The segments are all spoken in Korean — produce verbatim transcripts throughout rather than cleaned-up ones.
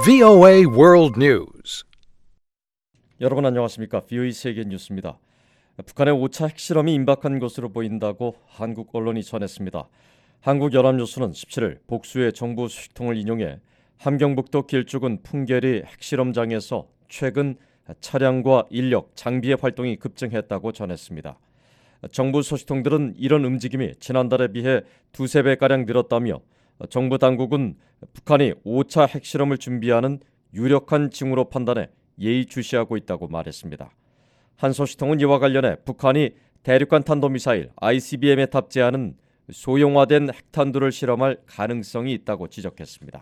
브이오에이 World News. 여러분 안녕하십니까? 브이오에이 세계 뉴스입니다. 북한의 오 차 핵실험이 임박한 것으로 보인다고 한국 언론이 전했습니다. 한국연합뉴스는 십칠일 복수의 정부 소식통을 인용해 함경북도 길쭉은 풍계리 핵실험장에서 최근 차량과 인력, 장비의 활동이 급증했다고 전했습니다. 정부 소식통들은 이런 움직임이 지난달에 비해 두세 배가량 늘었다며 정부 당국은 북한이 오 차 핵실험을 준비하는 유력한 징후로 판단해 예의주시하고 있다고 말했습니다. 한 소식통은 이와 관련해 북한이 대륙간 탄도미사일 아이씨비엠에 탑재하는 소형화된 핵탄두를 실험할 가능성이 있다고 지적했습니다.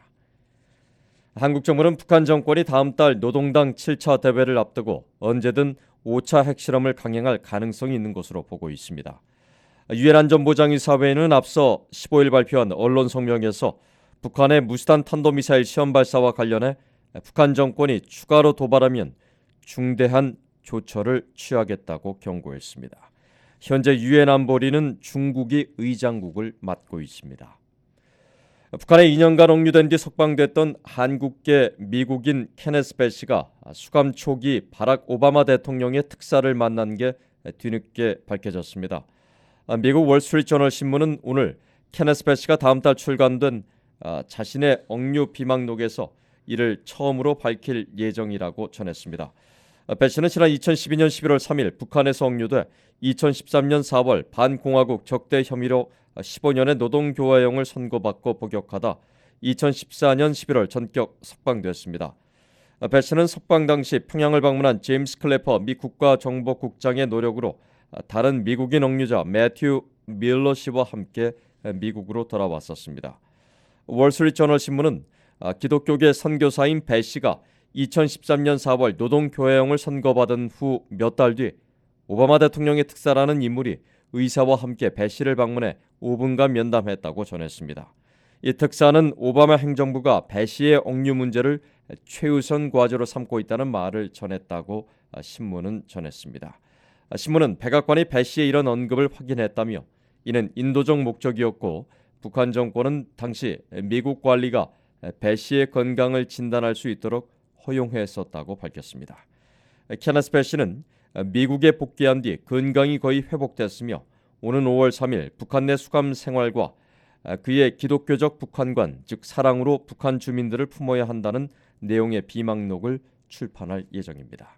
한국 정부는 북한 정권이 다음 달 노동당 칠 차 대회를 앞두고 언제든 오 차 핵실험을 강행할 가능성이 있는 것으로 보고 있습니다. 유엔 안전보장이사회는 앞서 십오일 발표한 언론 성명에서 북한의 무수단 탄도미사일 시험 발사와 관련해 북한 정권이 추가로 도발하면 중대한 조처를 취하겠다고 경고했습니다. 현재 유엔 안보리는 중국이 의장국을 맡고 있습니다. 북한에 이 년간 억류된 뒤 석방됐던 한국계 미국인 케네스 벨시가 수감 초기 바락 오바마 대통령의 특사를 만난 게 뒤늦게 밝혀졌습니다. 미국 월스트리트저널 신문은 오늘 케네스 벨시가 다음 달 출간된 자신의 억류 비망록에서 이를 처음으로 밝힐 예정이라고 전했습니다. 벨시는 지난 이천십이년 십일월 삼일 북한에서 억류돼 이천십삼년 사월 반공화국 적대 혐의로 십오 년의 노동교화형을 선고받고 복역하다 이천십사년 십일월 전격 석방됐습니다. 벨시는 석방 당시 평양을 방문한 제임스 클래퍼 미 국가정보국장의 노력으로 다른 미국인 억류자 매튜 밀러 씨와 함께 미국으로 돌아왔었습니다. 월스트리트저널 신문은 기독교계 선교사인 벨시가 이천십삼년 사월 노동교화형을 선고받은 후 몇 달 뒤 오바마 대통령의 특사라는 인물이 의사와 함께 벨시를 방문해 오 분간 면담했다고 전했습니다. 이 특사는 오바마 행정부가 벨시의 억류 문제를 최우선 과제로 삼고 있다는 말을 전했다고 신문은 전했습니다. 신문은 백악관이 벨시의 이런 언급을 확인했다며 이는 인도적 목적이었고 북한 정권은 당시 미국 관리가 벨시의 건강을 진단할 수 있도록 허용했었다고 밝혔습니다. 케네스 벨시는 미국에 복귀한 뒤 건강이 거의 회복됐으며 오는 오월 삼일 북한 내 수감 생활과 그의 기독교적 북한관, 즉 사랑으로 북한 주민들을 품어야 한다는 내용의 비망록을 출판할 예정입니다.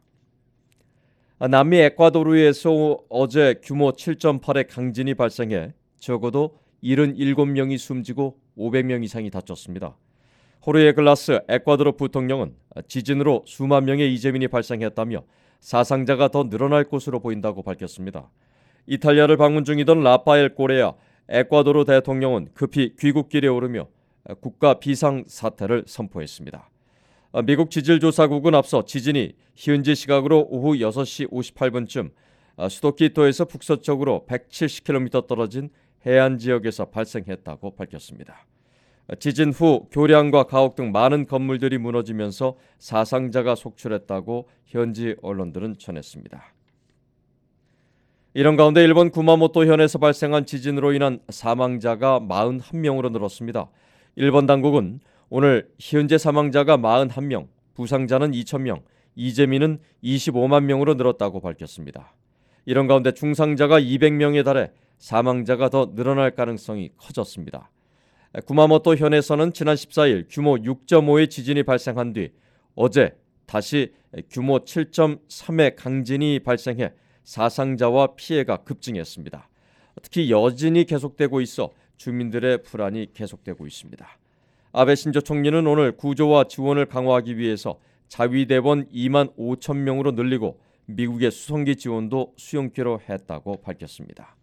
남미 에콰도르에서 어제 규모 칠 점 팔의 강진이 발생해 적어도 칠십칠 명이 숨지고 오백 명 이상이 다쳤습니다. 호르헤 글라스 에콰도르 부통령은 지진으로 수만 명의 이재민이 발생했다며 사상자가 더 늘어날 것으로 보인다고 밝혔습니다. 이탈리아를 방문 중이던 라파엘 꼬레아 에콰도르 대통령은 급히 귀국길에 오르며 국가 비상사태를 선포했습니다. 미국 지질조사국은 앞서 지진이 현지 시각으로 오후 여섯 시 오십팔 분쯤 수도 키토에서 북서쪽으로 백칠십 킬로미터 떨어진 해안 지역에서 발생했다고 밝혔습니다. 지진 후 교량과 가옥 등 많은 건물들이 무너지면서 사상자가 속출했다고 현지 언론들은 전했습니다. 이런 가운데 일본 구마모토 현에서 발생한 지진으로 인한 사망자가 사십일 명으로 늘었습니다. 일본 당국은 오늘 현재 사망자가 사십일 명, 부상자는 이천 명, 이재민은 이십오만 명으로 늘었다고 밝혔습니다. 이런 가운데 중상자가 이백 명에 달해 사망자가 더 늘어날 가능성이 커졌습니다. 구마모토 현에서는 지난 십사일 규모 육 점 오의 지진이 발생한 뒤 어제 다시 규모 칠 점 삼의 강진이 발생해 사상자와 피해가 급증했습니다. 특히 여진이 계속되고 있어 주민들의 불안이 계속되고 있습니다. 아베 신조 총리는 오늘 구조와 지원을 강화하기 위해서 자위대원 이만 오천 명으로 늘리고 미국의 수송기 지원도 수용키로 했다고 밝혔습니다.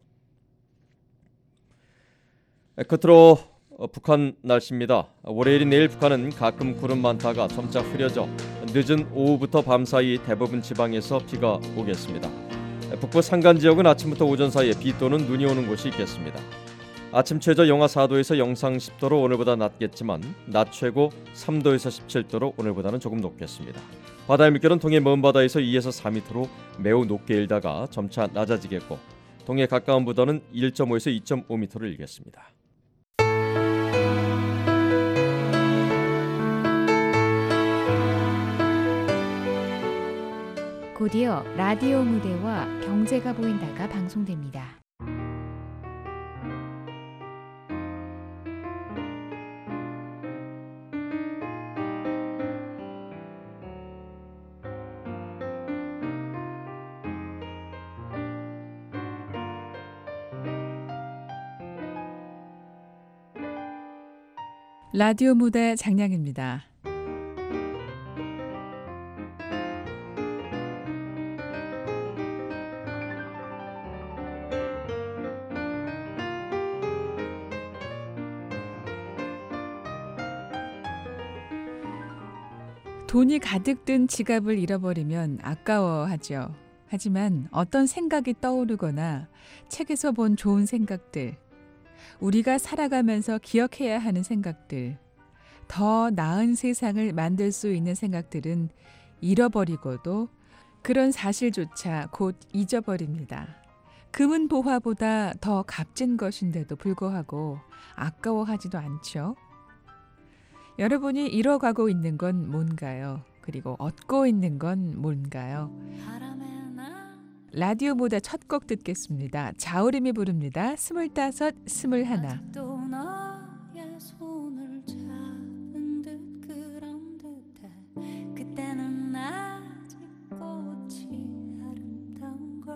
끝으로 북한 날씨입니다. 월요일인 내일 북한은 가끔 구름 많다가 점차 흐려져 늦은 오후부터 밤사이 대부분 지방에서 비가 오겠습니다. 북부 산간 지역은 아침부터 오전 사이에 비 또는 눈이 오는 곳이 있겠습니다. 아침 최저 영하 사 도에서 영상 십 도로 오늘보다 낮겠지만 낮 최고 삼 도에서 십칠 도로 오늘보다는 조금 높겠습니다. 바다의 물결은 동해 먼 바다에서 이에서 사 미터로 매우 높게 일다가 점차 낮아지겠고 동해 가까운 부더는 일 점 오에서 이 점 오 미터를 일겠습니다. 곧이어 라디오 무대와 경제가 보인다가 방송됩니다. 라디오 무대 장량입니다. 돈이 가득 든 지갑을 잃어버리면 아까워하죠. 하지만 어떤 생각이 떠오르거나 책에서 본 좋은 생각들, 우리가 살아가면서 기억해야 하는 생각들, 더 나은 세상을 만들 수 있는 생각들은 잃어버리고도 그런 사실조차 곧 잊어버립니다. 금은 보화보다 더 값진 것인데도 불구하고 아까워하지도 않죠. 여러분이 잃어가고 있는 건 뭔가요? 그리고 얻고 있는 건 뭔가요? 라디오 무대 첫 곡 듣겠습니다. 자우림이 부릅니다. 스물다섯, 스물하나. 아직도 너의 손을 잡은 듯 그런 듯해. 그때는 아직 꽃이 아름다운 걸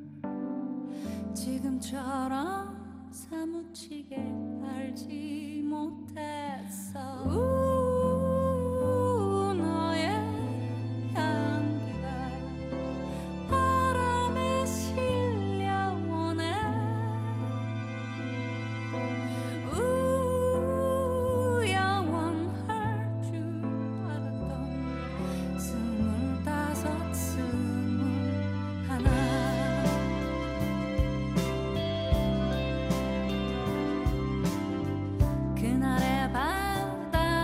지금처럼 사무치게 알지 못했어. 우, 너의 향기가 바람에 실려오네. 우, 영원할 줄 알았던 스물다섯, 스물하나. 그날의 바다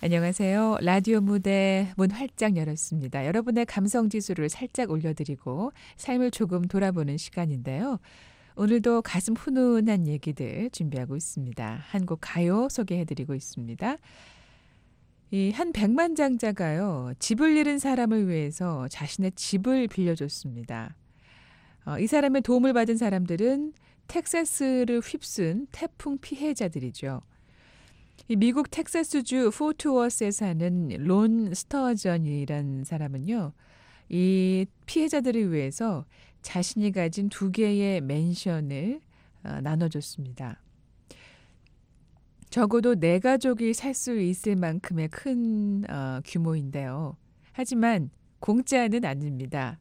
안녕하세요. 라디오 무대 문 활짝 열었습니다. 여러분의 감성 지수를 살짝 올려드리고 삶을 조금 돌아보는 시간인데요. 오늘도 가슴 훈훈한 얘기들 준비하고 있습니다. 한국 가요 소개해드리고 있습니다. 이 한 백만장자가요. 집을 잃은 사람을 위해서 자신의 집을 빌려줬습니다. 어, 이 사람의 도움을 받은 사람들은 텍사스를 휩쓴 태풍 피해자들이죠. 이 미국 텍사스주 포트워스에 사는 론 스터전이라는 사람은요. 이 피해자들을 위해서 자신이 가진 두 개의 맨션을 어, 나눠줬습니다. 적어도 네 가족이 살 수 있을 만큼의 큰 어, 규모인데요. 하지만 공짜는 아닙니다.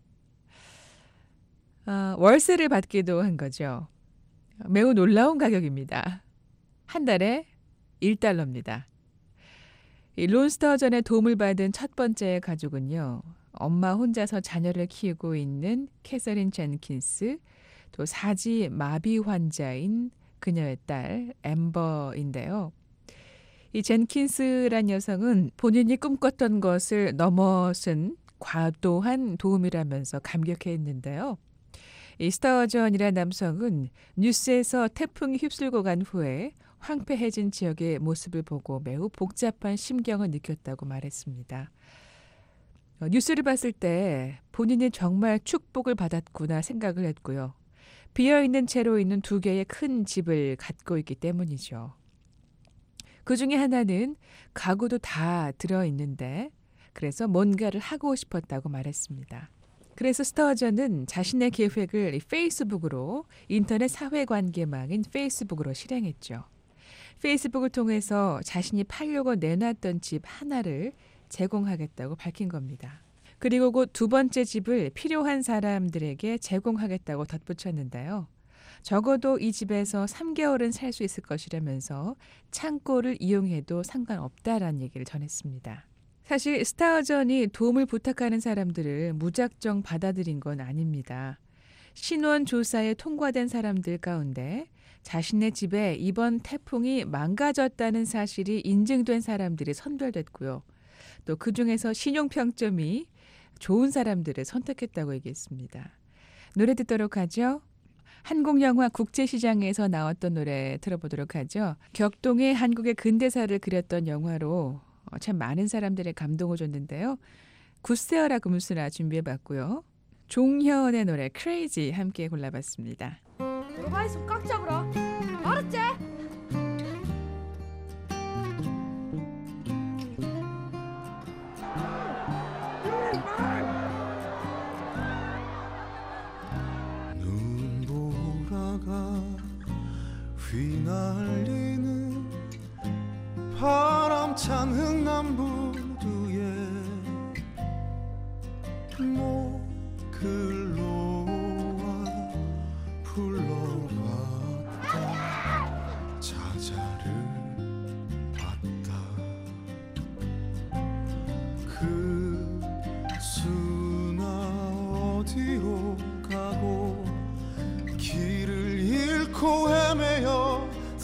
어, 월세를 받기도 한 거죠. 매우 놀라운 가격입니다. 한 달에 일 달러입니다. 이 론스터전의 도움을 받은 첫 번째 가족은요. 엄마 혼자서 자녀를 키우고 있는 캐서린 젠킨스, 또 사지 마비 환자인 그녀의 딸 엠버인데요. 이 젠킨스란 여성은 본인이 꿈꿨던 것을 넘어선 과도한 도움이라면서 감격해했는데요. 이 스터전이라는 남성은 뉴스에서 태풍이 휩쓸고 간 후에 황폐해진 지역의 모습을 보고 매우 복잡한 심경을 느꼈다고 말했습니다. 어, 뉴스를 봤을 때 본인이 정말 축복을 받았구나 생각을 했고요. 비어있는 채로 있는 두 개의 큰 집을 갖고 있기 때문이죠. 그 중에 하나는 가구도 다 들어있는데 그래서 뭔가를 하고 싶었다고 말했습니다. 그래서 스터전은 자신의 계획을 페이스북으로 인터넷 사회관계망인 페이스북으로 실행했죠. 페이스북을 통해서 자신이 팔려고 내놨던 집 하나를 제공하겠다고 밝힌 겁니다. 그리고 곧 두 번째 집을 필요한 사람들에게 제공하겠다고 덧붙였는데요. 적어도 이 집에서 삼 개월은 살 수 있을 것이라면서 창고를 이용해도 상관없다라는 얘기를 전했습니다. 사실 스타전이 도움을 부탁하는 사람들을 무작정 받아들인 건 아닙니다. 신원 조사에 통과된 사람들 가운데 자신의 집에 이번 태풍이 망가졌다는 사실이 인증된 사람들이 선별됐고요. 또 그중에서 신용평점이 좋은 사람들을 선택했다고 얘기했습니다. 노래 듣도록 하죠. 한국영화 국제시장에서 나왔던 노래 들어보도록 하죠. 격동의 한국의 근대사를 그렸던 영화로 참 많은 사람들의 감동을 줬는데요. 굿세어라 금수라 준비해봤고요. 종현의 노래 크레이지 함께 골라봤습니다. 오토바이 손 꽉 잡으라. 알았지? 눈보라가 휘날리는 바람찬 흥남부두에 목을 놓아 불러봤다. 자자를 봤다. 그 수나 어디로 가고 길을 잃고 헤매어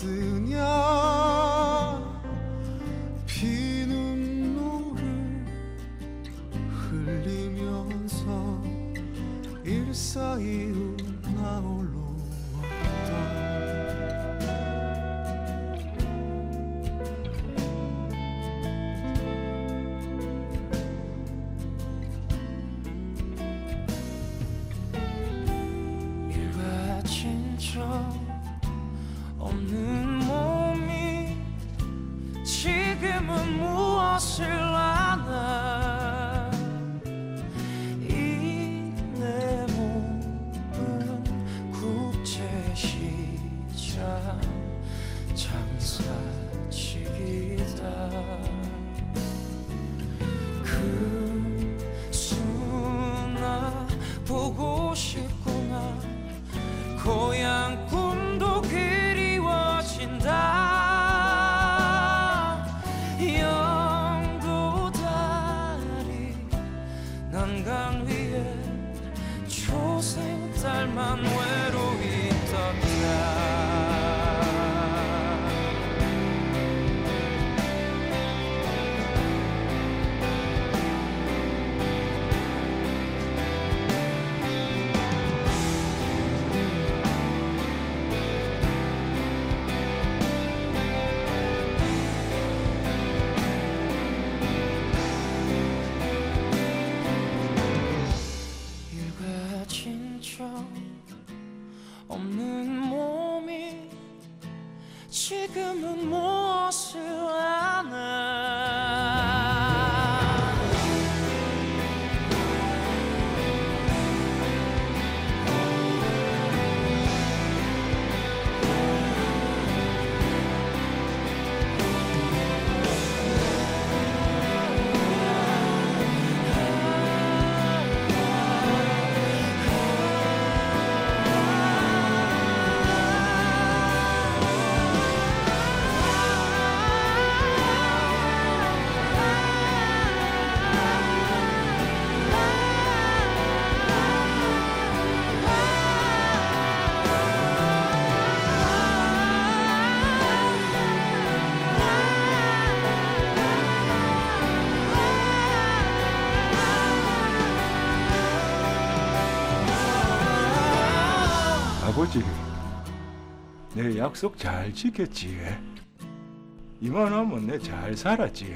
드냐. 피눈물을 흘리면서 일사이루 나 홀로 왔다. 일과 진짜 없는 몸이 지금은 무엇을 아나. 이 내 몸은 국제시장 장사치기다. 그 수나 보고 싶구나. 고향 꿈도 그리워진다. 영도다리 난강 위에 초생딸만 외로이 떴다. 지금은 무엇을 하나. 아버지, 내 약속 잘 지켰지? 이만하면 내 잘 살았지?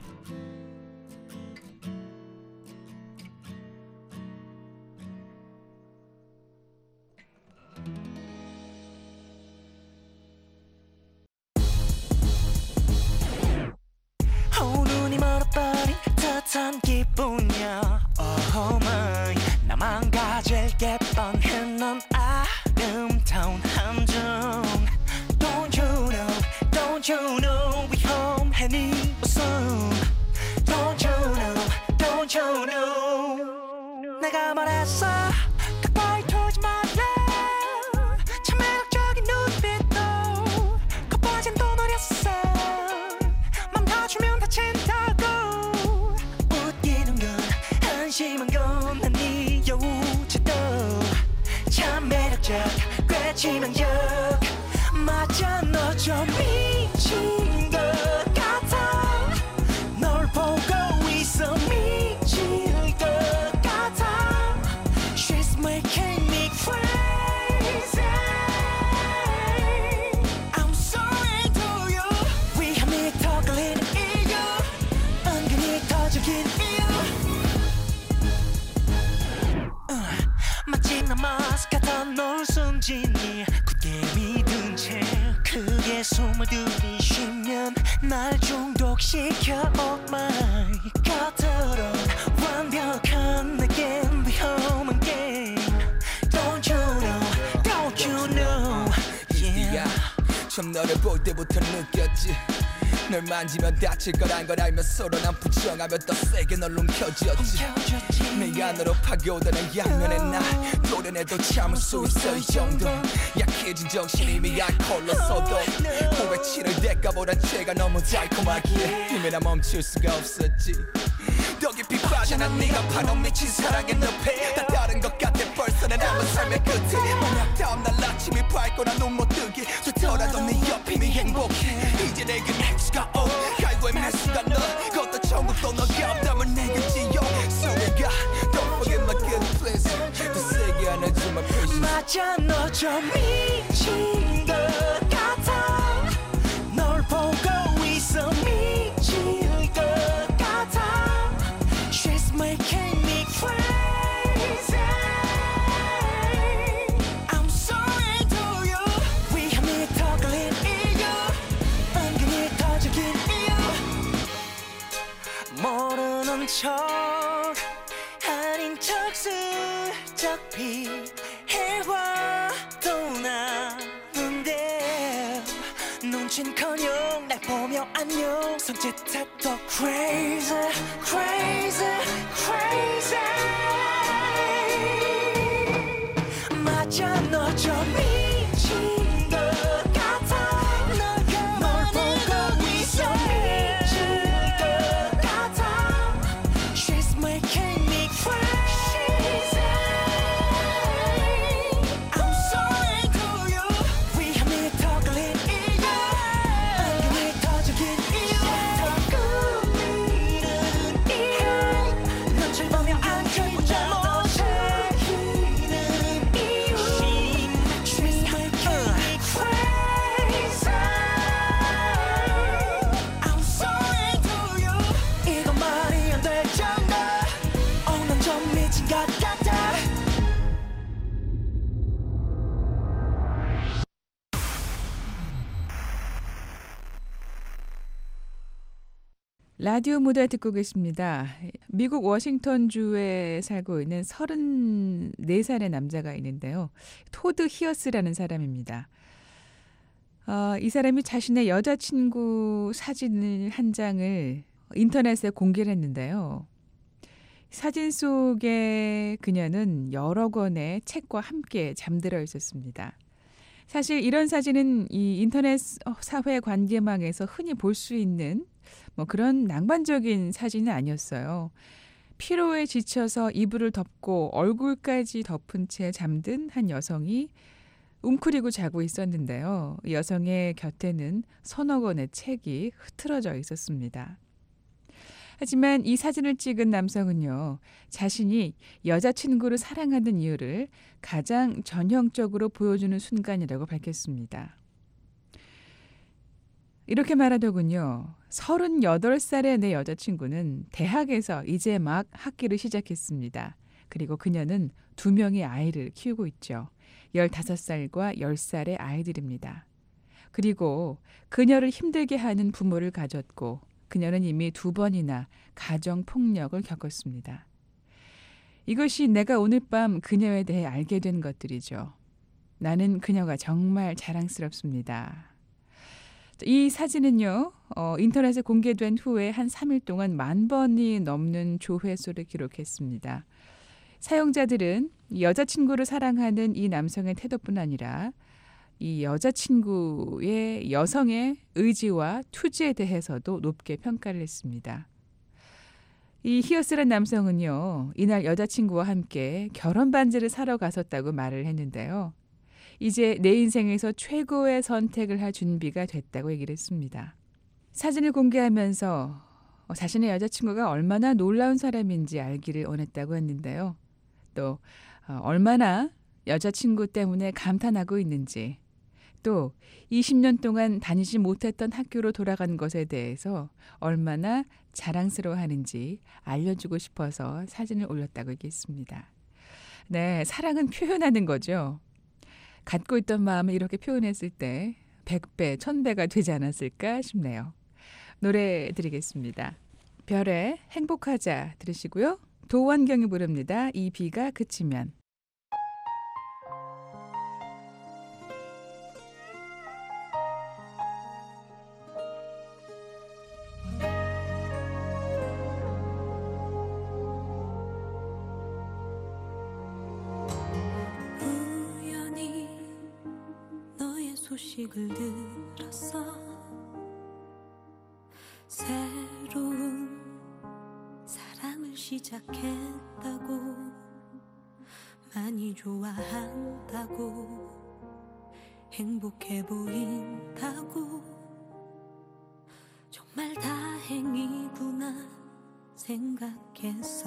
어, 눈이 멀어버린 듯한 기분이야. Oh my, 나만 가질 게 뻔했는 아름다운 함정. Don't you know, don't you know 위험해 네 웃음. Don't you know, don't you know 내가 말했어 가까이 두지 말래. 참 매력적인 눈빛도 겉보진 또 노렸어. 맘 다주면 다친다고. 웃기는 건 한심한 건 난 네 여우지도 참 매력적 꽤 치명적. 맞아 너 좀 미친 것 같아. 널 보고 있어 미칠 것 같아. She's making me crazy. I'm sorry to you. 위험이 더 걸리는 이유 은근히 터지긴 이유. uh, 마치 나 마스크 같아 널 숨지니 굳게 믿은 채 크게 숨을 들이쉬면 날 중독시켜. Oh my 겉으론 완벽한 내겐 위험한 게임. Don't you know, don't you know yeah. 처음 너를 볼 때부터 느꼈지. 널 만지면 다칠 거란 걸 알며 서로 난 부정하며 더 세게 널 움켜쥐었지. 내 안으로 파고드는 양면의 날 도련해도 참을 수 있어. 이 정도 약해진 정신이 이미 알콜로서도 후회 치를 대가보단 죄가 너무 달콤하기에 이미 나 멈출 수가 없었지. 더 깊이 빠져난 네가 파놓은 미친 사랑의 늪에 다 다른 것 같아 벌써 내 남은 삶의 끝에. 만약 다음날 아침이 밝고 난 눈 못 뜨게 되더라도 네 옆이 네 행복해. 이제 내게 넥스가 온 갈고의 매순간 넌 그것도 천국도 너가 없다면 내게 지요. 수레가 Don't forget my good place. 더 세게 안아주마 please. 맞아 너 좀 미친 것 같아. 널 보고 있어 미칠 것 같아. She's making me crazy. I'm sorry to you. 위험이 더 걸린 이유 은근히 터지긴 이유. 모르는 척 아닌 척 슬쩍 피해와도 나는데 눈치는커녕 날 보며 안녕 손짓해도 crazy crazy crazy. 맞아 너 좀 미친 것 같아. 널 보고 있어 미칠 것 같아. She's making me crazy. I'm sorry to you. 위험이 더 걸린 이유 은근히 터지긴 이유. 더 꾸미는 이유 눈치를 보며 안켜보자 못해. She's 라디오 무대 듣고 계십니다. 미국 워싱턴주에 살고 있는 서른네 살의 남자가 있는데요. 토드 히어스라는 사람입니다. 어, 이 사람이 자신의 여자친구 사진을 한 장을 인터넷에 공개를 했는데요. 사진 속에 그녀는 여러 권의 책과 함께 잠들어 있었습니다. 사실 이런 사진은 이 인터넷 사회 관계망에서 흔히 볼 수 있는 뭐 그런 낭만적인 사진은 아니었어요. 피로에 지쳐서 이불을 덮고 얼굴까지 덮은 채 잠든 한 여성이 웅크리고 자고 있었는데요. 여성의 곁에는 서너 권의 책이 흐트러져 있었습니다. 하지만 이 사진을 찍은 남성은요, 자신이 여자친구를 사랑하는 이유를 가장 전형적으로 보여주는 순간이라고 밝혔습니다. 이렇게 말하더군요. 서른여덟 살의 내 여자친구는 대학에서 이제 막 학기를 시작했습니다. 그리고 그녀는 두 명의 아이를 키우고 있죠. 열다섯 살과 열 살의 아이들입니다. 그리고 그녀를 힘들게 하는 부모를 가졌고 그녀는 이미 두 번이나 가정폭력을 겪었습니다. 이것이 내가 오늘 밤 그녀에 대해 알게 된 것들이죠. 나는 그녀가 정말 자랑스럽습니다. 이 사진은요, 어, 인터넷에 공개된 후에 한 삼 일 동안 만 번이 넘는 조회수를 기록했습니다. 사용자들은 여자친구를 사랑하는 이 남성의 태도뿐 아니라 이 여자친구의 여성의 의지와 투지에 대해서도 높게 평가를 했습니다. 이 히어스란 남성은요, 이날 여자친구와 함께 결혼 반지를 사러 갔었다고 말을 했는데요. 이제 내 인생에서 최고의 선택을 할 준비가 됐다고 얘기를 했습니다. 사진을 공개하면서 자신의 여자친구가 얼마나 놀라운 사람인지 알기를 원했다고 했는데요. 또 얼마나 여자친구 때문에 감탄하고 있는지, 또 이십 년 동안 다니지 못했던 학교로 돌아간 것에 대해서 얼마나 자랑스러워하는지 알려주고 싶어서 사진을 올렸다고 얘기했습니다. 네, 사랑은 표현하는 거죠. 갖고 있던 마음을 이렇게 표현했을 때 백 배, 천 배가 되지 않았을까 싶네요. 노래 드리겠습니다. 별의 행복하자 들으시고요. 도원경이 부릅니다. 이 비가 그치면. 소식을 들었어. 새로운 사랑을 시작했다고, 많이 좋아한다고, 행복해 보인다고, 정말 다행이구나 생각했어.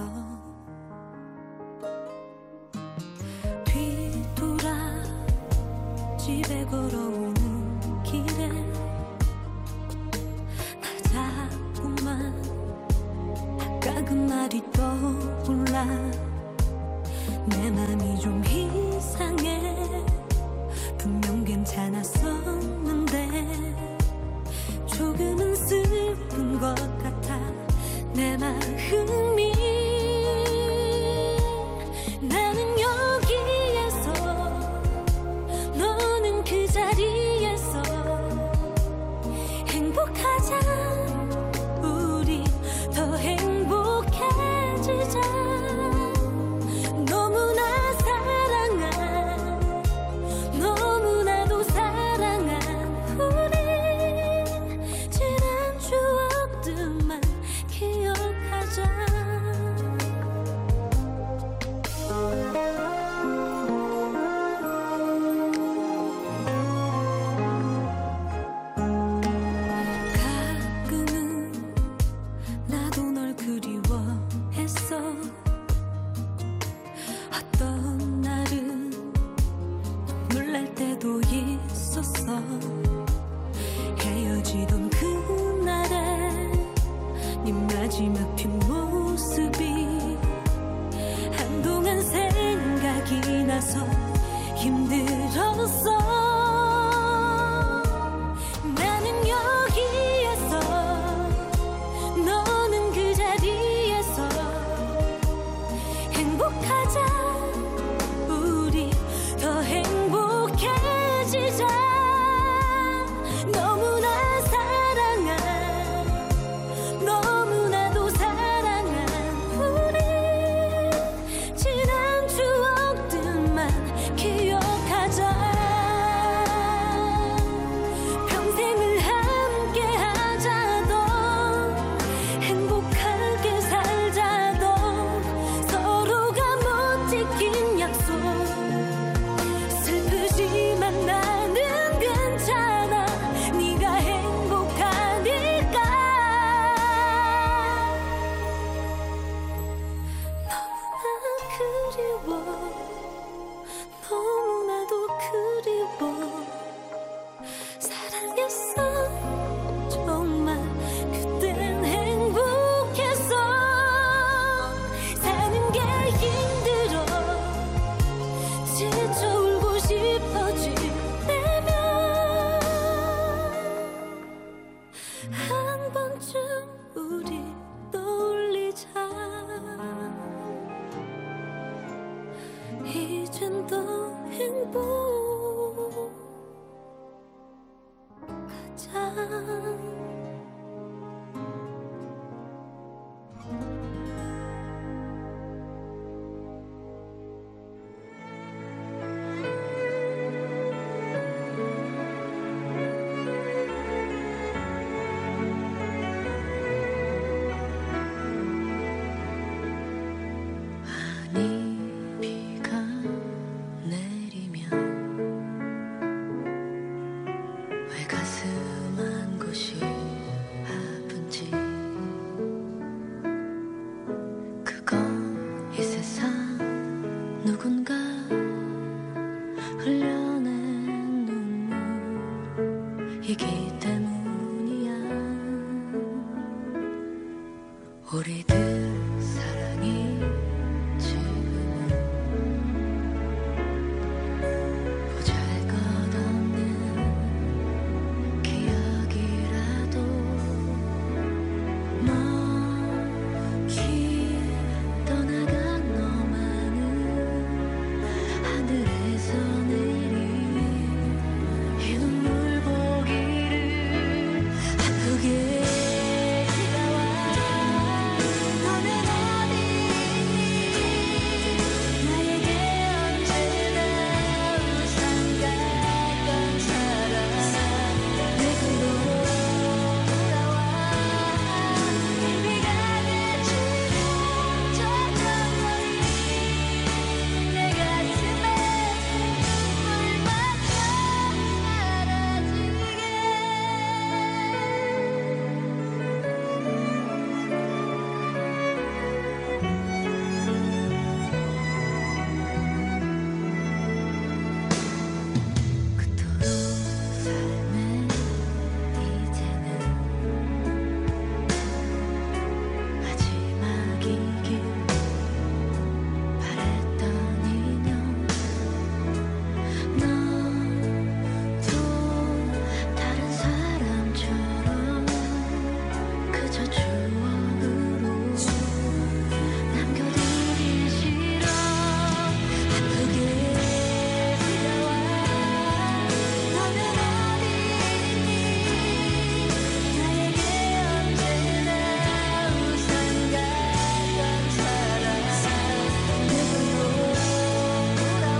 뒤돌아 집에 걸어오는 길에 나 자꾸만 아까 그 말이 떠올라. 내 맘이 좀 이상해. 분명 괜찮았었는데 조금은 슬픈 것 같아. 내 마음이 나는 여기에서 너는 그 자리에서 행복하자. 우리 더 행복해지자. 때문이야. 우리들 사랑이 지금은 보잘것없는 기억이라도 먼 길 떠나간 너만은 하늘에서 내린 이 눈물 보기를 아프게 지나와. 너는 어디 있니? 나에게 언제나 우산 같던 사람 내게로 돌아와. 비가 내치고 젖던 머리 내 가슴에 물 맞춰 사라지게. 그토록 삶의 이제는 마지막이길 바랬던 인연. 너도 다른 사람처럼 그저 추억으로 남겨두기 싫어. 아프게 지나와. 너는 어디 있니? 나에게 언제나 우산 같던 사람 내게로 돌아와.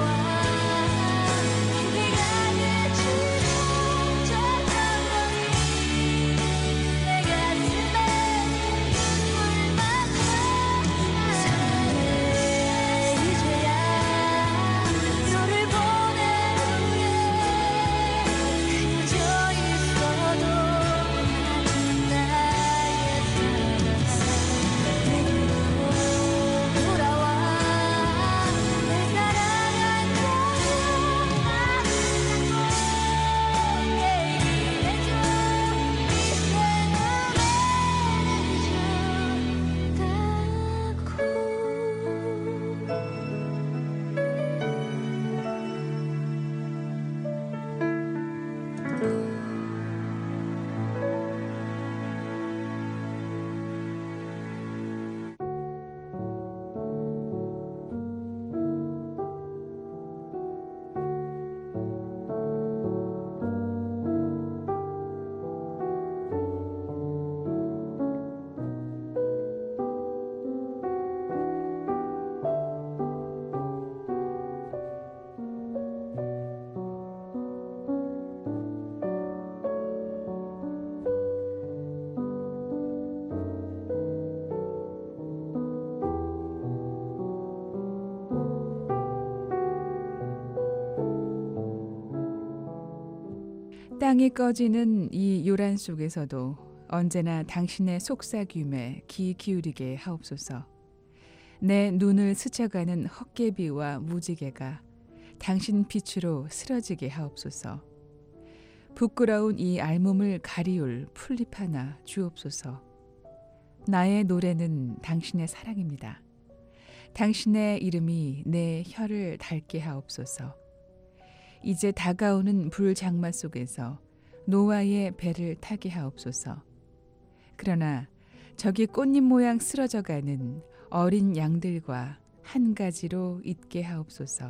비가 내치고 젖던 머리 내 가슴에 물 맞춰 사랑해. 이제야 너를 보낸 후에 그려져 있어도 나는 나의 사랑 내게로 돌아와. 내 사랑한 너를 얘기해줘. 이제 땅이 꺼지는 이 요란 속에서도 언제나 당신의 속삭임에 귀 기울이게 하옵소서. 내 눈을 스쳐가는 헛개비와 무지개가 당신 빛으로 스러지게 하옵소서. 부끄러운 이 알몸을 가리울 풀잎 하나 주옵소서. 나의 노래는 당신의 사랑입니다. 당신의 이름이 내 혀를 닳게 하옵소서. 이제 다가오는 불장마 속에서 노아의 배를 타게 하옵소서. 그러나 저기 꽃잎 모양 쓰러져가는 어린 양들과 한 가지로 있게 하옵소서.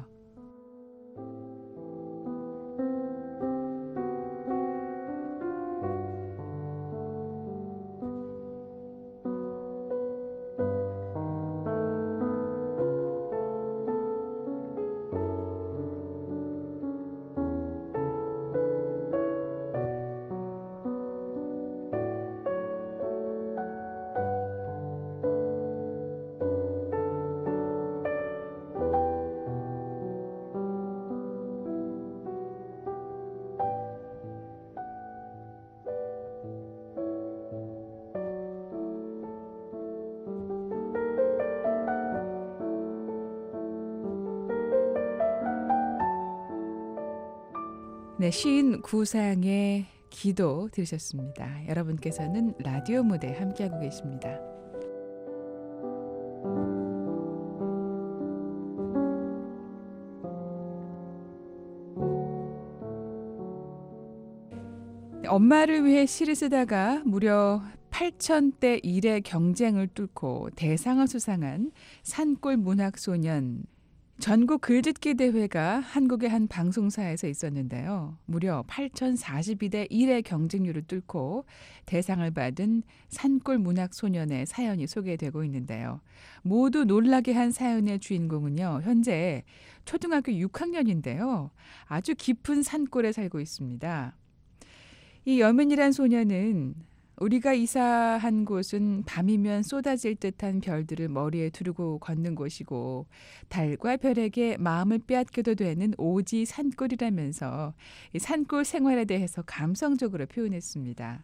네, 시인 구상의 기도 들으셨습니다. 여러분께서는 라디오 무대 함께하고 계십니다. 엄마를 위해 시를 쓰다가 무려 팔천 대 일의 경쟁을 뚫고 대상을 수상한 산골 문학소년. 전국 글짓기 대회가 한국의 한 방송사에서 있었는데요. 무려 팔천사십이 대 일의 경쟁률을 뚫고 대상을 받은 산골 문학소년의 사연이 소개되고 있는데요. 모두 놀라게 한 사연의 주인공은요. 현재 초등학교 육 학년인데요. 아주 깊은 산골에 살고 있습니다. 이 여민이란 소녀는 우리가 이사한 곳은 밤이면 쏟아질 듯한 별들을 머리에 두르고 걷는 곳이고 달과 별에게 마음을 빼앗겨도 되는 오지 산골이라면서 이 산골 생활에 대해서 감성적으로 표현했습니다.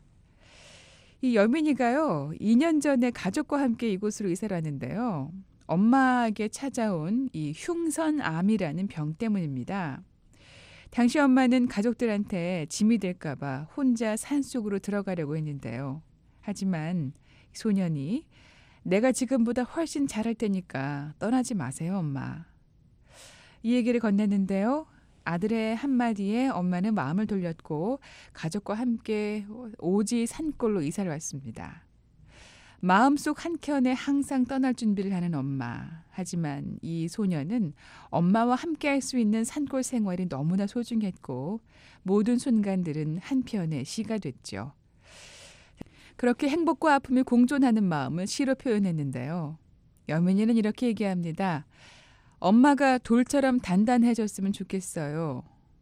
이 여민이가요, 이 년 전에 가족과 함께 이곳으로 이사를 왔는데요. 엄마에게 찾아온 이 흉선암이라는 병 때문입니다. 당시 엄마는 가족들한테 짐이 될까 봐 혼자 산속으로 들어가려고 했는데요. 하지만 소년이 내가 지금보다 훨씬 잘할 테니까 떠나지 마세요, 엄마. 이 얘기를 건넸는데요. 아들의 한마디에 엄마는 마음을 돌렸고 가족과 함께 오지 산골로 이사를 왔습니다. 마음속 한켠에 항상 떠날 준비를 하는 엄마. 하지만 이 소녀는 엄마와 함께 할 수 있는 산골 생활이 너무나 소중했고 모든 순간들은 한편의 시가 됐죠. 그렇게 행복과 아픔이 공존하는 마음을 시로 표현했는데요. 여민이는 이렇게 얘기합니다. 엄마가 돌처럼 단단해졌으면 좋겠어요.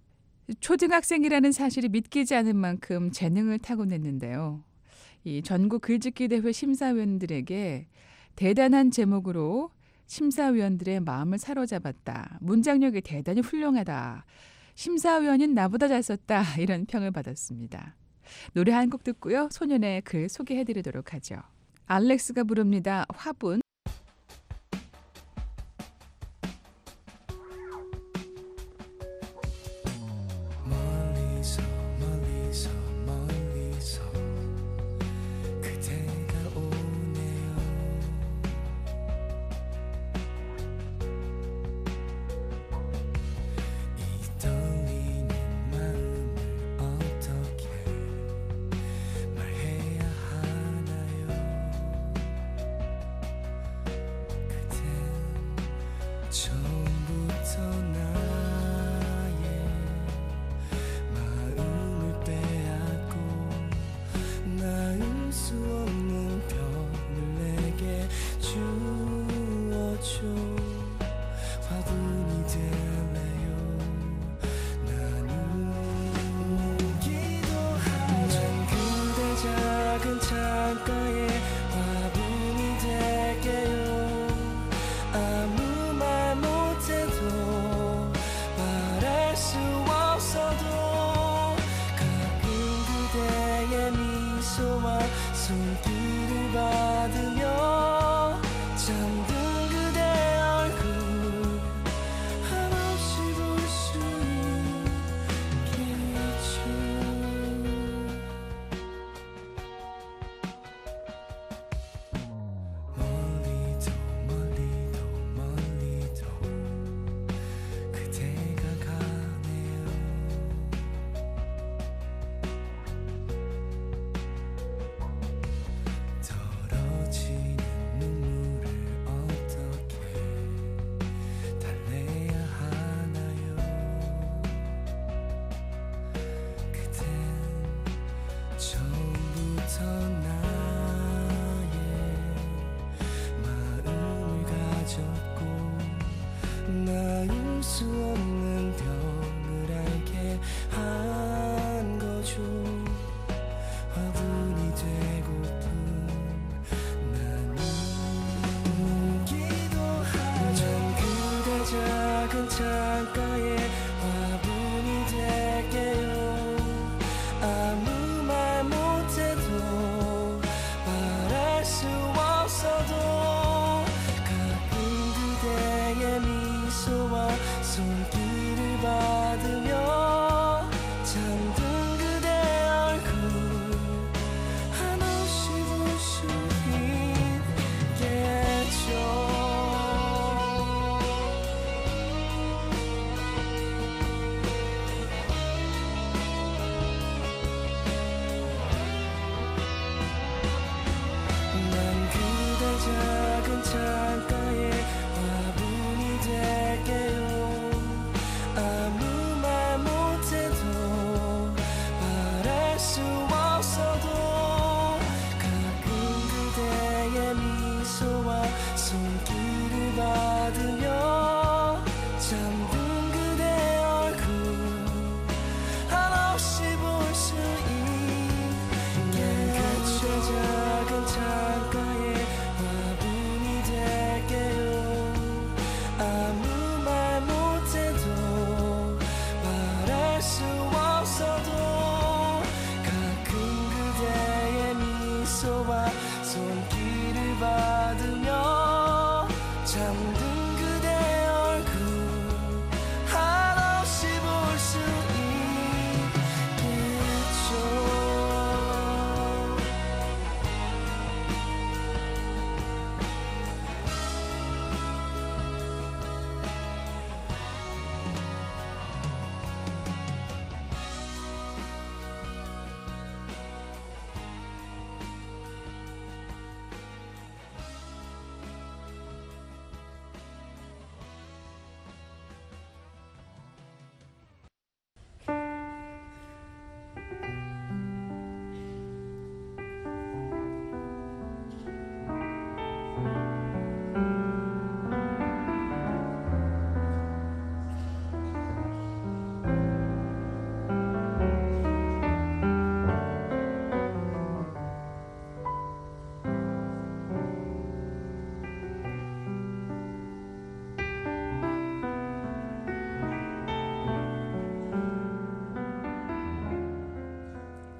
초등학생이라는 사실이 믿기지 않을 만큼 재능을 타고냈는데요. 이 전국 글짓기 대회 심사위원들에게 대단한 제목으로 심사위원들의 마음을 사로잡았다. 문장력이 대단히 훌륭하다. 심사위원인 나보다 잘 썼다. 이런 평을 받았습니다. 노래 한 곡 듣고요. 소년의 글 소개해드리도록 하죠. 알렉스가 부릅니다. 화분. 멀리서 멀리서 멀리서 그대가 오네요. 이 떨리는 마음을 어떻게 말해야 하나요? 그댄 처음부터 나의 마음을 빼앗고 나을 수 없는 병을 내게 주었죠. 화분이 될래요. 나는 기도하는 그대 작은 창가에 화분이 될게요. 아무 말 못해도 말할 수 없어도 가끔 그대의 미소와 손길을 받으며 잠든 그대 얼굴 한없이 볼 수 있겠죠. 멀리도 멀리도 멀리도 그대가 가네요. 떨어지는 눈물을 어떻게 달래야 하나요? 그댄 처음부터 나의 마음을 가졌고 나을 수 없는 병을 알게 한 거죠. 화분이 되고픈 나는 기도하는 그대 작은 창가에 화분이 될게요. 아무 말 못해도 말할 수 없어도 가끔 그대의 미소와 손길을 받으며 잠든 그대 얼굴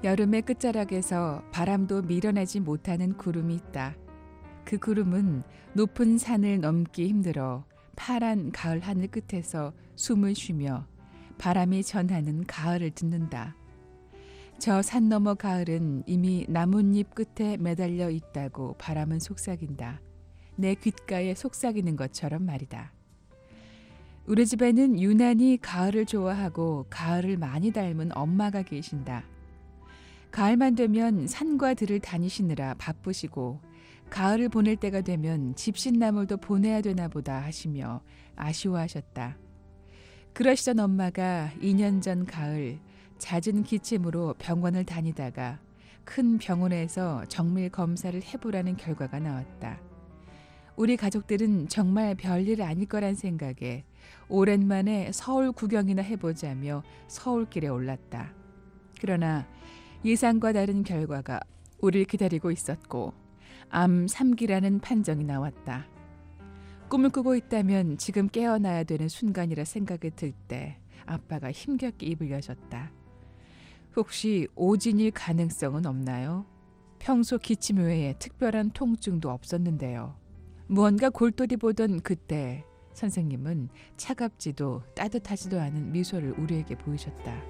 여름의 끝자락에서 바람도 밀어내지 못하는 구름이 있다. 그 구름은 높은 산을 넘기 힘들어 파란 가을 하늘 끝에서 숨을 쉬며 바람이 전하는 가을을 듣는다. 저 산 너머 가을은 이미 나뭇잎 끝에 매달려 있다고 바람은 속삭인다. 내 귓가에 속삭이는 것처럼 말이다. 우리 집에는 유난히 가을을 좋아하고 가을을 많이 닮은 엄마가 계신다. 가을만 되면 산과 들을 다니시느라 바쁘시고 가을을 보낼 때가 되면 집신나물도 보내야 되나 보다 하시며 아쉬워하셨다. 그러시던 엄마가 이 년 전 가을 잦은 기침으로 병원을 다니다가 큰 병원에서 정밀 검사를 해보라는 결과가 나왔다. 우리 가족들은 정말 별일 아닐 거란 생각에 오랜만에 서울 구경이나 해보자며 서울길에 올랐다. 그러나 예상과 다른 결과가 우리를 기다리고 있었고 암 삼 기라는 판정이 나왔다. 꿈을 꾸고 있다면 지금 깨어나야 되는 순간이라 생각이 들 때 아빠가 힘겹게 입을 여셨다. 혹시 오진일 가능성은 없나요? 평소 기침 외에 특별한 통증도 없었는데요. 무언가 골똘히 보던 그때 선생님은 차갑지도 따뜻하지도 않은 미소를 우리에게 보이셨다.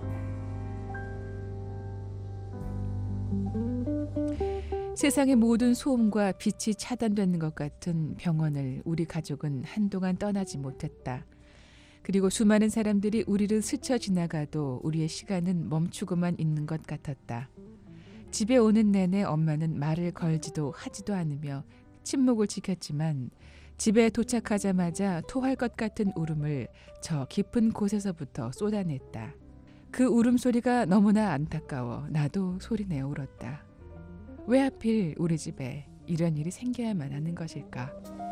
세상의 모든 소음과 빛이 차단되는 것 같은 병원을 우리 가족은 한동안 떠나지 못했다. 그리고 수많은 사람들이 우리를 스쳐 지나가도 우리의 시간은 멈추고만 있는 것 같았다. 집에 오는 내내 엄마는 말을 걸지도 하지도 않으며 침묵을 지켰지만 집에 도착하자마자 토할 것 같은 울음을 저 깊은 곳에서부터 쏟아냈다. 그 울음소리가 너무나 안타까워 나도 소리내어 울었다. 왜 하필 우리 집에 이런 일이 생겨야만 하는 것일까?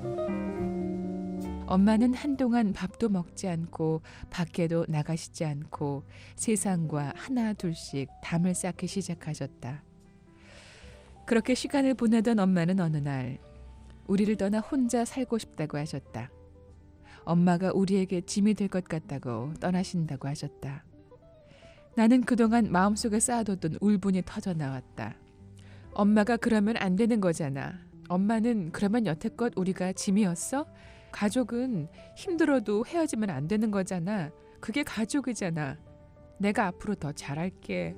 엄마는 한동안 밥도 먹지 않고 밖에도 나가시지 않고 세상과 하나 둘씩 담을 쌓기 시작하셨다. 그렇게 시간을 보내던 엄마는 어느 날 우리를 떠나 혼자 살고 싶다고 하셨다. 엄마가 우리에게 짐이 될 것 같다고 떠나신다고 하셨다. 나는 그동안 마음속에 쌓아뒀던 울분이 터져 나왔다. 엄마가 그러면 안 되는 거잖아. 엄마는 그러면 여태껏 우리가 짐이었어? 가족은 힘들어도 헤어지면 안 되는 거잖아. 그게 가족이잖아. 내가 앞으로 더 잘할게.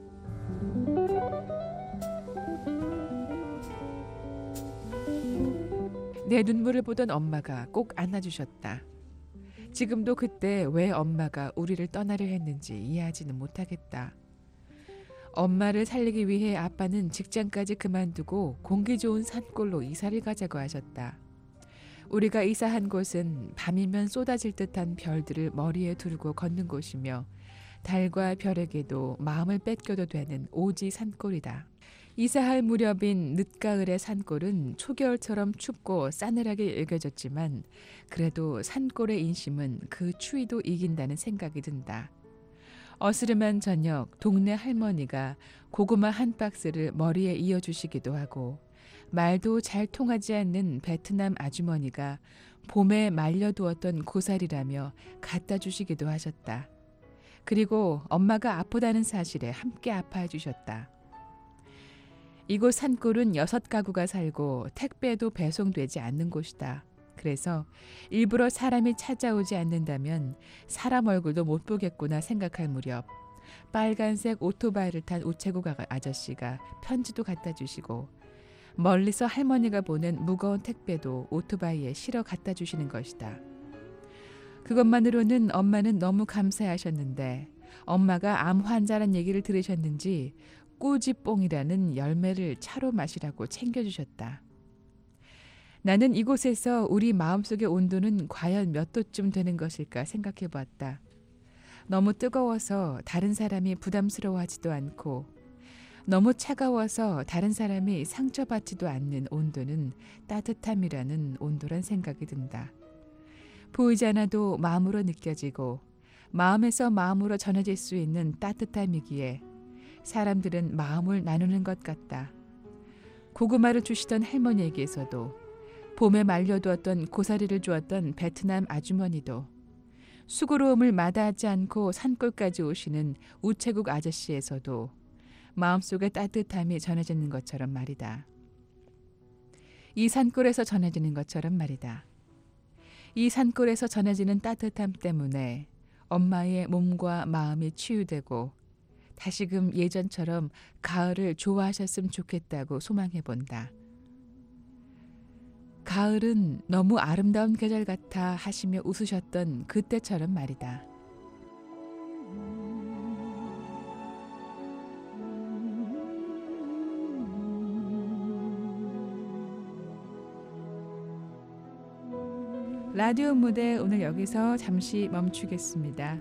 내 눈물을 보던 엄마가 꼭 안아주셨다. 지금도 그때 왜 엄마가 우리를 떠나려 했는지 이해하지는 못하겠다. 엄마를 살리기 위해 아빠는 직장까지 그만두고 공기 좋은 산골로 이사를 가자고 하셨다. 우리가 이사한 곳은 밤이면 쏟아질 듯한 별들을 머리에 두르고 걷는 곳이며 달과 별에게도 마음을 뺏겨도 되는 오지 산골이다. 이사할 무렵인 늦가을의 산골은 초겨울처럼 춥고 싸늘하게 여겨졌지만 그래도 산골의 인심은 그 추위도 이긴다는 생각이 든다. 어스름한 저녁 동네 할머니가 고구마 한 박스를 머리에 이어주시기도 하고 말도 잘 통하지 않는 베트남 아주머니가 봄에 말려두었던 고사리라며 갖다 주시기도 하셨다. 그리고 엄마가 아프다는 사실에 함께 아파해 주셨다. 이곳 산골은 여섯 가구가 살고 택배도 배송되지 않는 곳이다. 그래서 일부러 사람이 찾아오지 않는다면 사람 얼굴도 못 보겠구나 생각할 무렵 빨간색 오토바이를 탄 우체국 아저씨가 편지도 갖다 주시고 멀리서 할머니가 보낸 무거운 택배도 오토바이에 실어 갖다 주시는 것이다. 그것만으로는 엄마는 너무 감사하셨는데 엄마가 암 환자란 얘기를 들으셨는지 꾸지뽕이라는 열매를 차로 마시라고 챙겨주셨다. 나는 이곳에서 우리 마음속의 온도는 과연 몇 도쯤 되는 것일까 생각해 보았다. 너무 뜨거워서 다른 사람이 부담스러워하지도 않고 너무 차가워서 다른 사람이 상처받지도 않는 온도는 따뜻함이라는 온도란 생각이 든다. 보이지 않아도 마음으로 느껴지고 마음에서 마음으로 전해질 수 있는 따뜻함이기에 사람들은 마음을 나누는 것 같다. 고구마를 주시던 할머니에게서도 봄에 말려두었던 고사리를 주었던 베트남 아주머니도 수고로움을 마다하지 않고 산골까지 오시는 우체국 아저씨에서도 마음속에 따뜻함이 전해지는 것처럼 말이다. 이 산골에서 전해지는 것처럼 말이다. 이 산골에서 전해지는 따뜻함 때문에 엄마의 몸과 마음이 치유되고 다시금 예전처럼 가을을 좋아하셨으면 좋겠다고 소망해본다. 가을은 너무 아름다운 계절 같아 하시며 웃으셨던 그때처럼 말이다. 라디오 무대 오늘 여기서 잠시 멈추겠습니다.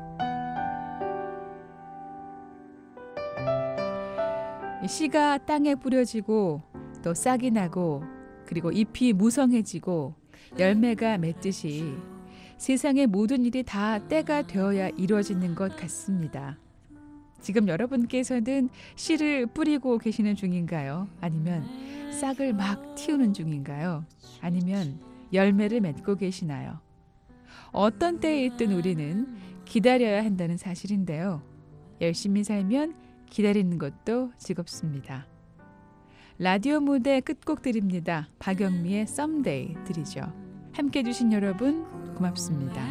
씨가 땅에 뿌려지고 또 싹이 나고 그리고 잎이 무성해지고 열매가 맺듯이 세상의 모든 일이 다 때가 되어야 이루어지는 것 같습니다. 지금 여러분께서는 씨를 뿌리고 계시는 중인가요? 아니면 싹을 막 틔우는 중인가요? 아니면 열매를 맺고 계시나요? 어떤 때에 있든 우리는 기다려야 한다는 사실인데요. 열심히 살면 기다리는 것도 즐겁습니다. 라디오 무대 끝곡 드립니다. 박영미의 Someday 드리죠. 함께 해주신 여러분 고맙습니다.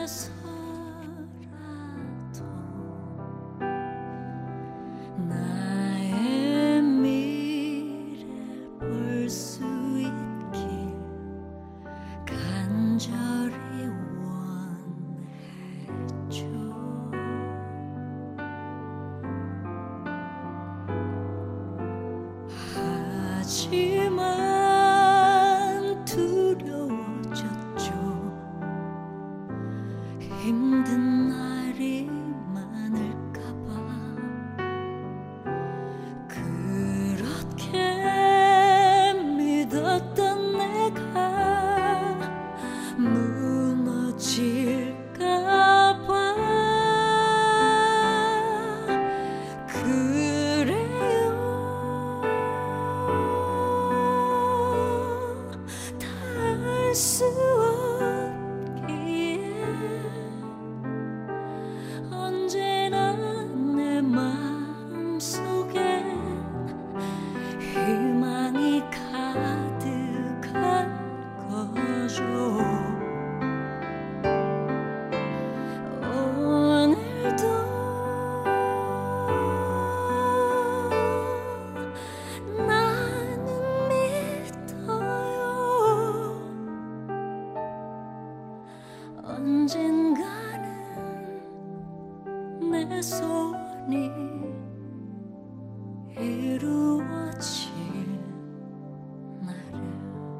나의 미래 볼 수 있길 간절히 원해줘. 하지만 두려워졌죠. 힘든 날이 많을까봐 그렇게 믿었던 내가 무너질까봐 그래요. 다 알 수 없기에 언제나 내 마음속엔 희망이 가득한 거죠. 오늘도 나는 믿어요. 언젠가는 내 소원이 이루어질 날을.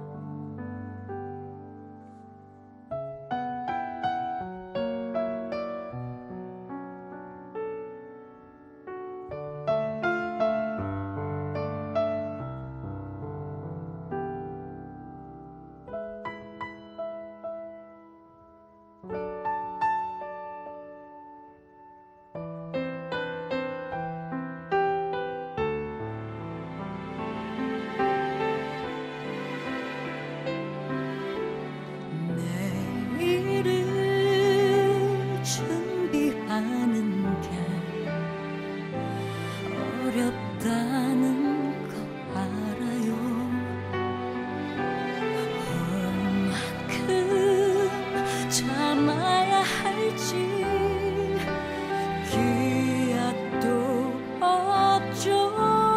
내일을 준비하는 게 어렵다는 거 알아요. 얼만큼 참아야 할지 기약도 없죠.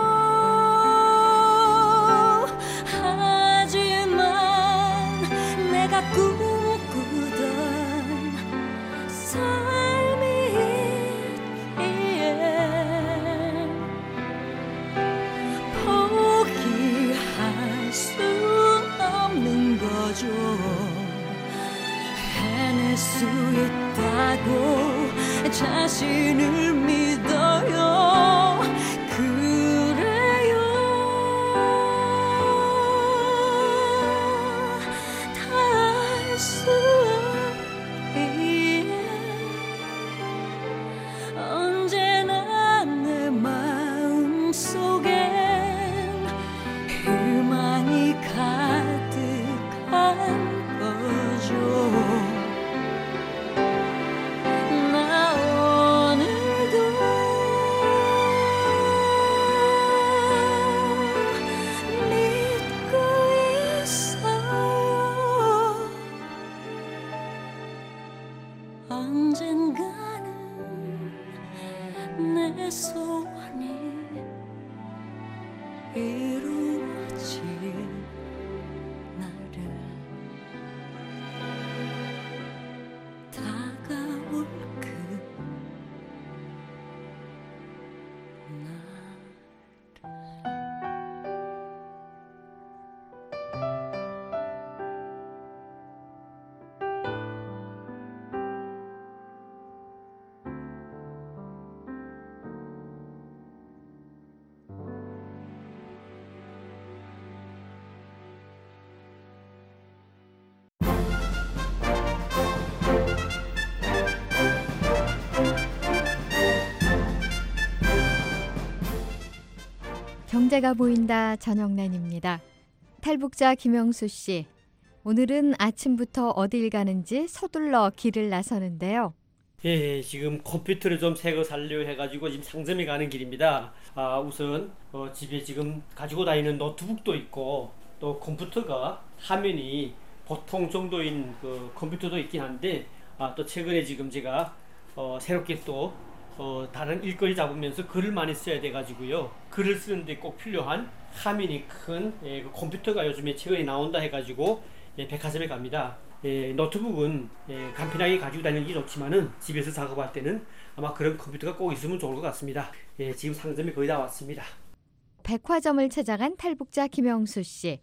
하지만 내가 꿈꾸던 삶이 있기에 포기할 순 없는 거죠. 해낼 수 있다고 자신을 믿어요. 그래요. 다 알 수 없기에 언제나 내 마음속엔 희망이 가득한 거죠. 나 오늘도 이루어질 날을 다가올 그 경제가 보인다 전영란입니다. 탈북자 김영수 씨, 오늘은 아침부터 어딜 가는지 서둘러 길을 나서는데요. 예, 지금 컴퓨터를 좀 새거 살려 해가지고 지금 상점에 가는 길입니다. 아, 우선 어, 집에 지금 가지고 다니는 노트북도 있고 또 컴퓨터가 화면이 보통 정도인 그 컴퓨터도 있긴 한데 아, 또 최근에 지금 제가 어, 새롭게 또 어, 다른 일거리 잡으면서 글을 많이 써야 돼가지고요. 글을 쓰는데 꼭 필요한 화면이 큰 예, 그 컴퓨터가 요즘에 최근에 나온다 해가지고 예, 백화점에 갑니다. 예, 노트북은 예, 간편하게 가지고 다니기 좋지만은 집에서 작업할 때는 아마 그런 컴퓨터가 꼭 있으면 좋을 것 같습니다. 예, 지금 상점이 거의 다 왔습니다. 백화점을 찾아간 탈북자 김영수 씨.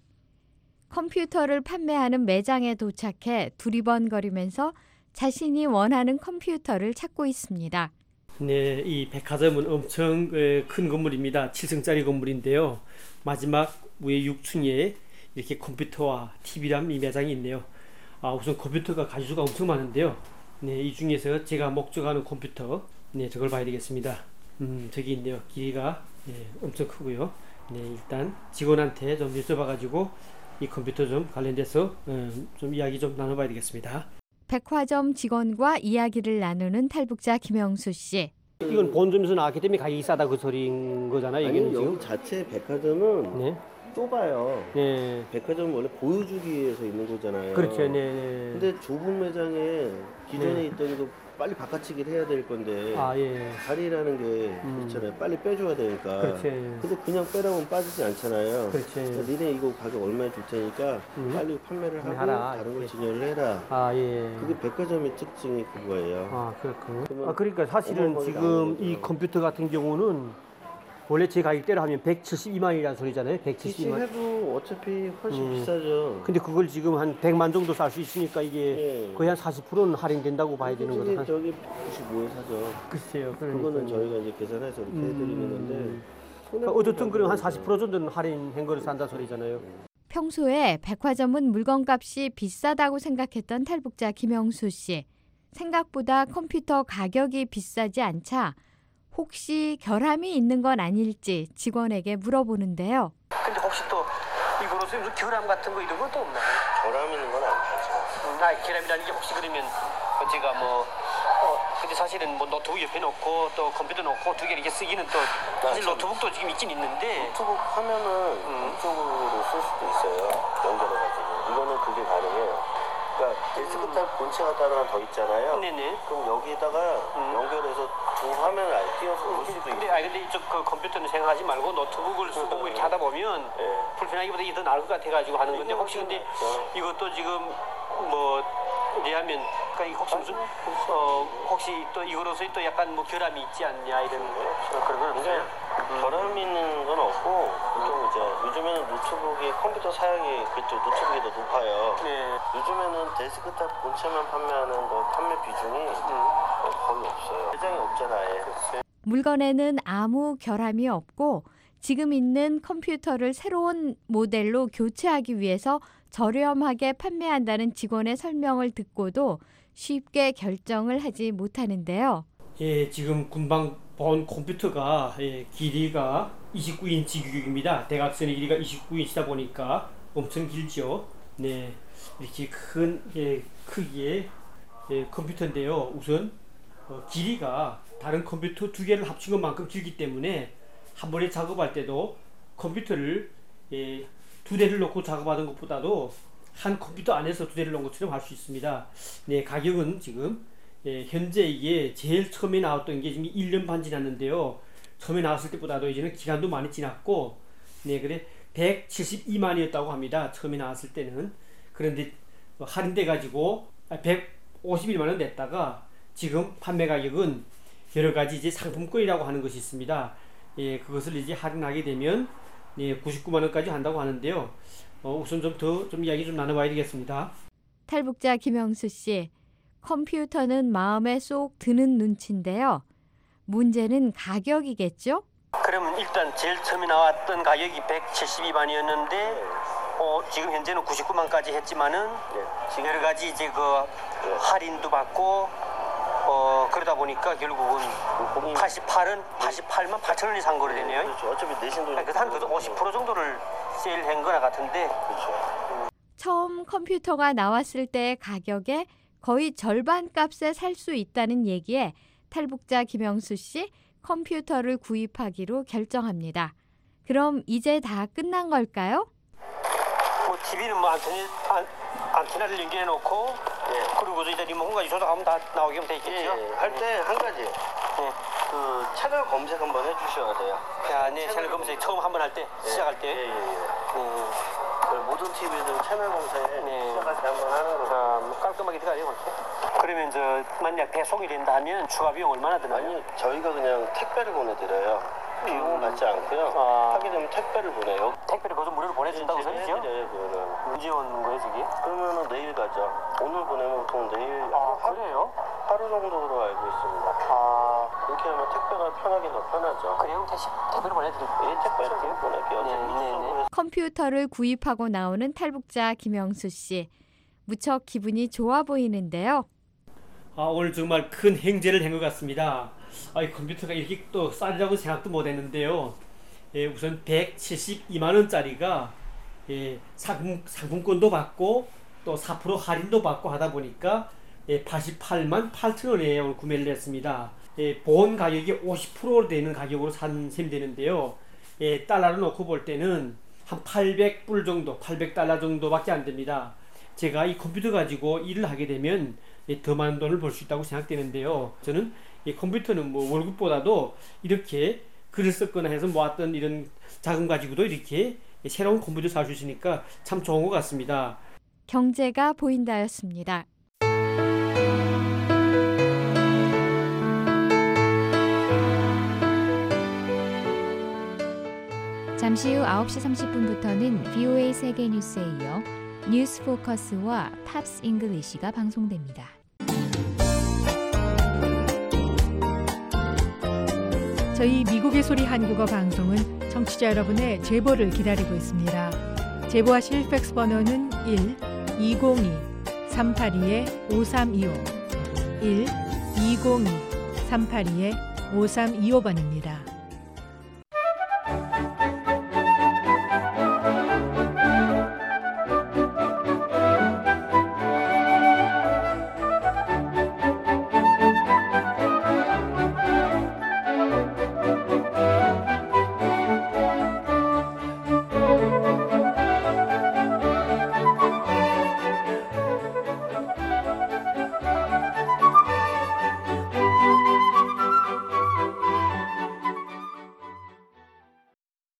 컴퓨터를 판매하는 매장에 도착해 두리번거리면서 자신이 원하는 컴퓨터를 찾고 있습니다. 네, 이 백화점은 엄청 큰 건물입니다. 칠 층짜리 건물인데요. 마지막 위에 육 층에 이렇게 컴퓨터와 티비랑 이 매장이 있네요. 아, 우선 컴퓨터가 가지수가 엄청 많은데요. 네, 이 중에서 제가 목적하는 컴퓨터, 네, 저걸 봐야 되겠습니다. 음, 저기 있네요. 길이가 네, 엄청 크고요. 네, 일단 직원한테 좀 여쭤봐가지고 이 컴퓨터 좀 관련돼서 음, 좀 이야기 좀 나눠봐야 되겠습니다. 백화점 직원과 이야기를 나누는 탈북자 김영수 씨. 이건 본점에서 나왔기 때문에 가격이 싸다 그 소리인 거잖아요. 아니, 이게 여기 자체 백화점은 네. 좁아요. 네. 백화점은 원래 보여주기 위해서 있는 거잖아요. 그렇죠. 네. 네. 근데 좁은 매장에 기존에 네. 있던 거 빨리 바꿔치기를 해야 될 건데 아, 예. 자리라는 게 음. 있잖아요. 빨리 빼줘야 되니까. 그렇지. 근데 그냥 빼라면 빠지지 않잖아요. 그렇지. 그러니까 니네 이거 가격 얼마에 줄 테니까 음. 빨리 판매를 하고 하라. 다른 걸 이렇게. 진열을 해라. 아, 예. 그게 백화점의 특징이 그거예요. 아, 그렇군요. 그러면 아, 그러니까 사실은 어마어마하게 지금 나오는 이 거죠. 컴퓨터 같은 경우는 원래 제 가격대로 하면 백칠십이만이라는 소리잖아요. 백칠십이만. 피씨해도 어차피 훨씬 음. 비싸죠. 근데 그걸 지금 한 백만 정도 살 수 있으니까 이게 예. 거의 한 사십 퍼센트는 할인된다고 봐야 되는 저기, 거죠. 저기 백구십오에 사죠. 글쎄요. 그거는 그러니까요. 저희가 이제 계산해서 이렇게 해드리는 건데. 음. 그러니까 어쨌든 그럼 한 사십 퍼센트 정도는 할인한 거를 산다 소리잖아요. 평소에 백화점은 물건값이 비싸다고 생각했던 탈북자 김영수 씨. 생각보다 컴퓨터 가격이 비싸지 않자 혹시 결함이 있는 건 아닐지 직원에게 물어보는데요. 근데 혹시 또 이거로서 무슨 결함 같은 거 이런 것도 없나요? 결함 있는 건 아니죠. 음, 아, 결함이라는 게 혹시 그러면 제가 뭐 어, 근데 사실은 뭐 노트북 옆에 놓고 또 컴퓨터 놓고 두 개 이렇게 쓰기는 또 사실 아, 노트북도 지금 있긴 있는데 노트북 화면은 음. 이쪽으로 쓸 수도 있어요. 연결해가지고. 이거는 그게 가능해요. 그러니까 데스크탑 본체가 따로 하나 더 있잖아요. 네네. 그럼 여기에다가 음. 연결해서 두 화면을 아예 띄워서 볼 수도 근데 있어요. 아 근데 이쪽 그 컴퓨터는 생각하지 말고 노트북을 쓰고 뭐 이렇게 하다 보면 네. 불편하기보다 이게 더 나을 것 같아가지고 하는 건데 혹시 근데 이것도 지금 뭐 이래하면 그러니까 혹시 무슨 어 혹시 또 이거로서 또 약간 뭐 결함이 있지 않냐 이런 거 그런 건 없어요? 결함 있는 건 없고 보통 이제 요즘에는 노트북이 컴퓨터 사양이 그쪽 노트북이 더 높아요. 네. 요즘에는 데스크탑 본체만 판매하는 뭐 판매 비중이 어, 거의 없어요. 매장이 없잖아요. 물건에는 아무 결함이 없고 지금 있는 컴퓨터를 새로운 모델로 교체하기 위해서 저렴하게 판매한다는 직원의 설명을 듣고도 쉽게 결정을 하지 못하는데요. 예, 지금 금방 본 컴퓨터가 예, 길이가 이십구 인치 규격입니다. 대각선의 길이가 이십구 인치다 보니까 엄청 길죠. 네, 이렇게 큰 예, 크기의 예, 컴퓨터인데요. 우선 어, 길이가 다른 컴퓨터 두 개를 합친 것만큼 길기 때문에 한 번에 작업할 때도 컴퓨터를 예, 두 대를 놓고 작업하는 것보다도 한 컴퓨터 안에서 두 대를 놓은 것처럼 할 수 있습니다. 네, 가격은 지금 예, 현재 이게 제일 처음에 나왔던 게 지금 일 년 반 지났는데요. 처음에 나왔을 때보다도 이제는 기간도 많이 지났고 네, 그래 백칠십이만이었다고 합니다. 처음에 나왔을 때는. 그런데 할인돼 가지고 백오십일만 원 냈다가 지금 판매 가격은 여러 가지 이제 상품권이라고 하는 것이 있습니다. 예, 그것을 이제 할인하게 되면 예, 구십구만 원까지 한다고 하는데요. 어, 우선 좀 더 좀 이야기 좀 나눠봐야 되겠습니다. 탈북자 김영수 씨, 컴퓨터는 마음에 쏙 드는 눈치인데요. 문제는 가격이겠죠? 그러면 일단 제일 처음에 나왔던 가격이 백칠십이만이었는데 어, 지금 현재는 구십구만까지 했지만은 네, 여러 가지 이제 그 네. 할인도 받고 어, 그러다 보니까 결국은 팔십팔은 팔십팔만 팔천 원이 산 거로 되네요. 그렇죠. 어차피 내신 돈이 그래서 한 오십 퍼센트 정도를 세일한 거나 같은데. 그렇죠. 처음 컴퓨터가 나왔을 때의 가격에 거의 절반 값에 살 수 있다는 얘기에 탈북자 김영수 씨 컴퓨터를 구입하기로 결정합니다. 그럼 이제 다 끝난 걸까요? 뭐 티비는 뭐 안테나, 안, 안테나를 연결해 놓고 예. 그리고 이제 리모컨까지 조작하면 다 나오게 하면 되겠죠? 예, 예. 할 때 한 가지 예. 그 채널 검색 한번 해주셔야 돼요. 야, 네, 채널, 채널 검색 검색 처음 한번 할 때 예. 시작할 때 예, 예, 예. 음. 모든 티비들 채널 검색 네. 시작할 때 한번 하는 거. 자, 뭐 깔끔하게 들어가요. 그렇게. 그러면 저 만약 배송이 된다 하면 추가 비용 얼마나 드나요? 아니, 저희가 그냥 택배를 보내드려요. 비용은 받지 않고요. 아. 하게 되면 택배를 보내요. 택배를 거기서 무료로 보내준다고 소리죠? 언제 오는 거예요, 저기? 그러면은 내일 가죠. 오늘 보내면 보통 내일. 아, 그래요? 하루 정도로 알고 있습니다. 아, 이렇게 하면 택배가 편하긴 더 편하죠. 그래요? 택시 택배로 보내드릴게요. 예, 택배로 보낼게요. 네, 네, 네. 컴퓨터를 구입하고 나오는 탈북자 김영수 씨. 무척 기분이 좋아 보이는데요. 아, 오늘 정말 큰 행제를 한 것 같습니다. 아, 이 컴퓨터가 이렇게 또 싸리라고 생각도 못 했는데요. 예, 우선 백칠십이만 원짜리가 예, 상품, 상품권도 받고 또 사 퍼센트 할인도 받고 하다 보니까 예, 팔십팔만 팔천 원에 오늘 구매를 했습니다. 예, 본 가격이 오십 퍼센트 되는 가격으로 산 셈이 되는데요. 예, 달러로 놓고 볼 때는 한 팔백 불 정도, 팔백 달러 정도밖에 안 됩니다. 제가 이 컴퓨터 가지고 일을 하게 되면 예, 더 많은 돈을 벌 수 있다고 생각되는데요. 저는 이 컴퓨터는 뭐 월급보다도 이렇게 글을 썼거나 해서 모았던 이런 자금 가지고도 이렇게 새로운 컴퓨터 살 수 있으니까 참 좋은 것 같습니다. 경제가 보인다였습니다. 잠시 후 아홉 시 삼십 분부터는 브이오에이 세계 뉴스에 이어 뉴스 포커스와 팝스 잉글리시가 방송됩니다. 저희 미국의 소리 한국어 방송은 청취자 여러분의 제보를 기다리고 있습니다. 제보하실 팩스 번호는 일 이공이 삼팔이 오삼이오 일 이공이 삼팔이 오삼이오 번입니다.